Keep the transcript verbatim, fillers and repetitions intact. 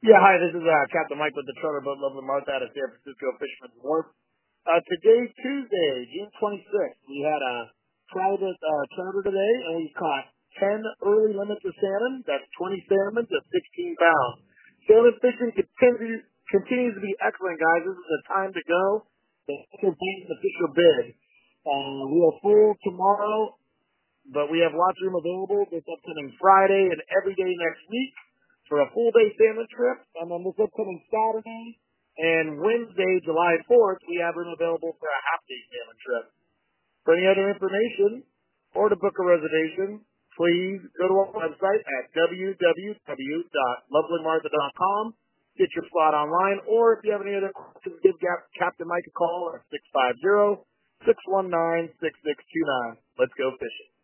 Yeah, hi, this is uh, Captain Mike with the Charter Boat Lovely Martha out of San Francisco Fisherman's Wharf. Uh, today, Tuesday, June twenty-sixth, we had a private uh, charter today, and we caught ten early limits of salmon. That's twenty salmon to sixteen pounds. Salmon fishing continues, continues to be excellent, guys. This is the time to go. The official bid. Uh, we are full tomorrow, but we have lots of room available this upcoming Friday and every day next week for a full day salmon trip. And then this upcoming Saturday and Wednesday, July fourth, we have room available for a half day salmon trip. For any other information or to book a reservation, please go to our website at w w w dot lovely martha dot com. Get your slot online, or if you have any other questions, give Cap- Captain Mike a call at six five zero, six one nine, six six two nine. Let's go fishing.